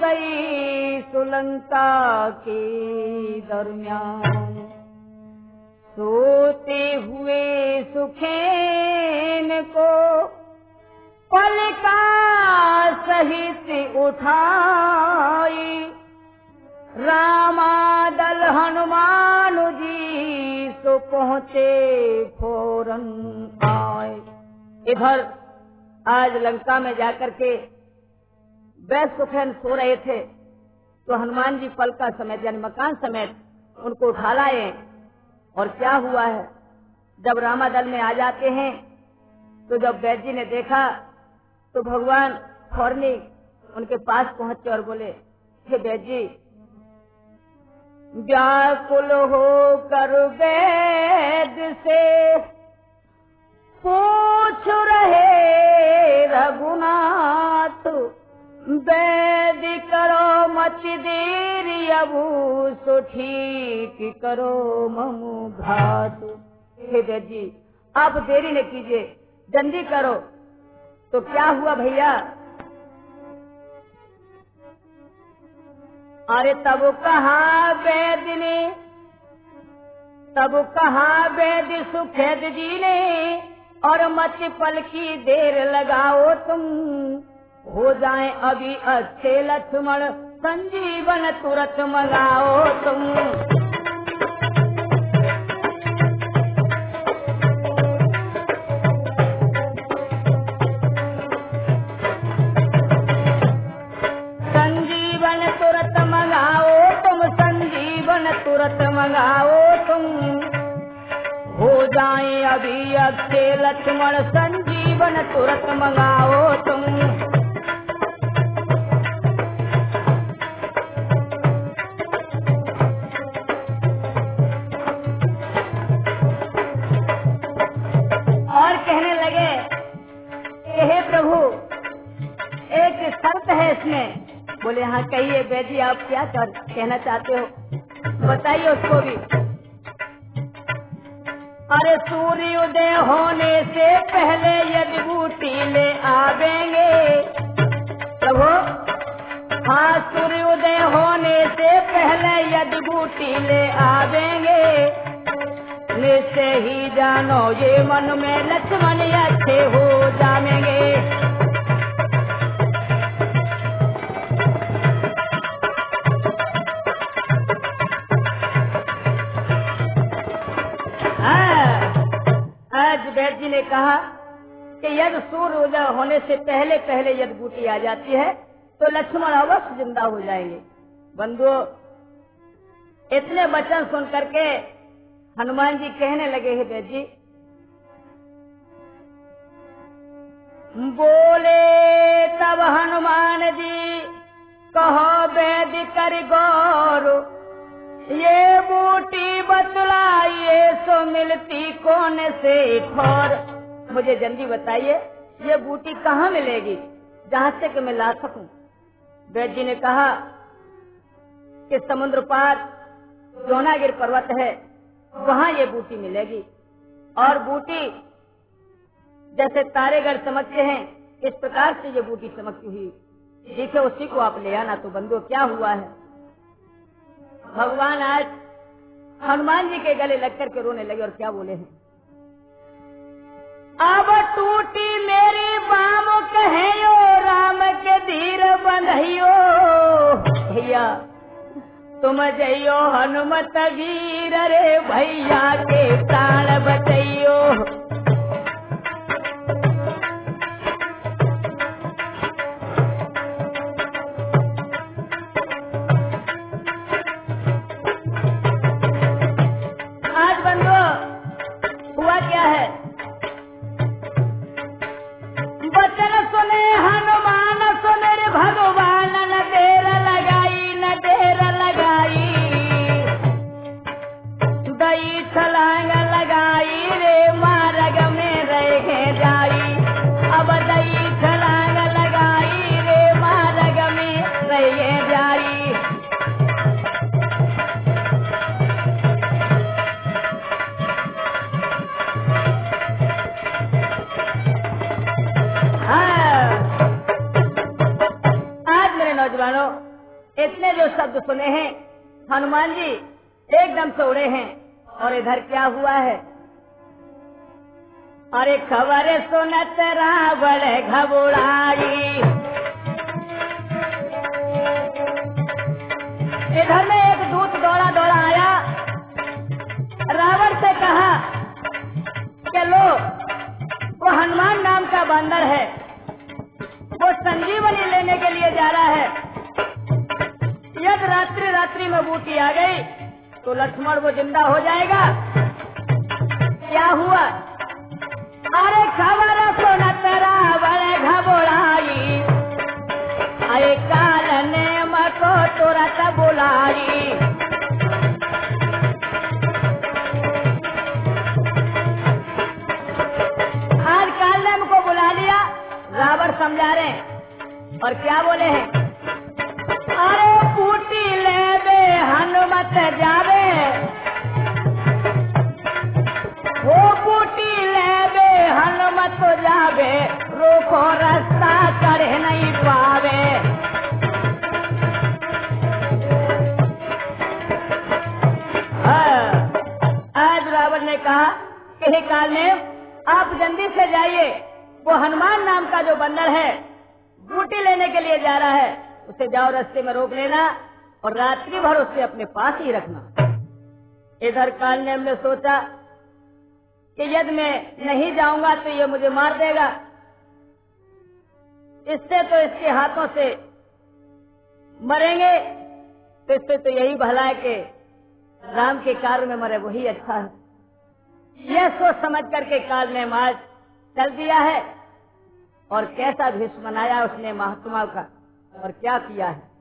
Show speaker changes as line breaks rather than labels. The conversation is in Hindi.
गई सुलंका के दरमियान। सोते हुए सुखेन को पलका सहित उठाई, रामादल हनुमान जी सो पहुँचे फौरन आए। इधर आज लंका में जाकर के वैश्य सुखेन सो रहे थे तो हनुमान जी पलका समेत यानी मकान समेत उनको उठा लाए। और क्या हुआ है, जब रामादल में आ जाते हैं तो जब वैद्य जी ने देखा तो भगवान फौरन उनके पास पहुंचे और बोले, हे वैद्य जी, व्याकुल हो कर वैद्य से पूछ रहे रघुनाथ, वैद्य करो मच देरी अबू सो ठीक करो ममु घात। हे वैद्य जी, आप देरी न कीजिए, जल्दी करो। तो क्या हुआ भैया, अरे तब कहा वैद्य ने, तब कहा वैद्य सुखेद जी ने, और मत पल की देर लगाओ तुम, हो जाए अभी अच्छे लक्ष्मण, संजीवन तुरंत मंगाओ तुम। संजीवन तुरंत मंगाओ तुम, संजीवन तुरंत मंगाओ तुम, हो जाए अभी अच्छे लक्ष्मण, संजीवन तुरंत मंगाओ तुम। और कहने लगे कि हे प्रभु, एक शर्त है इसमें। बोले हाँ कहिए वैद्य जी, आप क्या कहना चाहते हो, बताइए उसको भी। अरे सूर्योदय होने से पहले यदि बूटी ले आवेंगे प्रभु, हाँ सूर्योदय होने से पहले यदि बूटी ले आवेंगे, निश्चय ही जानो ये मन में लक्ष्मण अच्छे हो जाएंगे। आज वैद्य जी ने कहा कि यदि सूर्योदय होने से पहले पहले यदि बूटी आ जाती है तो लक्ष्मण अवश्य जिंदा हो जाएंगे। बंधुओं, इतने वचन सुन करके हनुमान जी कहने लगे, हे वैद्य जी, बोले तब हनुमान जी, कहो वैद्य कर गौर, ये बूटी बतलाइए सो मिलती कौन से ठोर। मुझे जल्दी बताइए ये बूटी कहाँ मिलेगी जहाँ से कि मैं ला सकूं। वैद्य जी ने कहा कि समुद्र पार द्रोणागिर पर्वत है, वहाँ ये बूटी मिलेगी। और बूटी जैसे तारेगढ़ चमकते हैं इस प्रकार से ये बूटी चमकती हुई दिखे, उसी को आप ले आना। तो बंधुओं क्या हुआ है, भगवान आज हनुमान जी के गले लग करके रोने लगे और क्या बोले हैं, अब टूटी मेरी बाम कहियो, राम के धीर बंधियो, भैया तुम जइयो हनुमत वीर रे, भैया के प्राण बचइयो। इतने जो शब्द सुने हैं हनुमान जी एकदम से उड़े हैं। और इधर क्या हुआ है? अरे खबर सुनत रावण घबराई। इधर में एक दूत दौड़ा दौड़ा आया, रावण से कहा कि लो वो हनुमान नाम का बंदर है, वो संजीवनी लेने के लिए जा रहा है। यदि रात्रि रात्रि में बूटी आ गई तो लक्ष्मण वो जिंदा हो जाएगा। क्या हुआ? अरे खबर सुनत रावण घबराई, अरे काल नेम को तुरंत बुलाई। आज काल नेम को बुला लिया, रावण समझा रहे हैं। और क्या बोले हैं? अरे बूटी ले बे हनुमत जावे, वो बूटी ले बे हनुमत जावे, रोको रास्ता चढ़ नहीं पावे। आज रावण ने कहा कि हे काल ने आप जल्दी से जाइए, वो हनुमान नाम का जो बंदर है बूटी लेने के लिए जा रहा है, उसे जाओ रास्ते में रोक लेना और रात्रि भर उससे अपने पास ही रखना। इधर कालनेम ने सोचा कि यदि मैं नहीं जाऊंगा तो ये मुझे मार देगा, इससे तो इसके हाथों से मरेंगे, तो इससे तो यही भला है कि राम के कार्य में मरे, वही अच्छा है। यह सोच समझ करके कालनेम आज चल दिया है। और कैसा भीष्म मनाया उसने महात्मा का, और क्या किया है।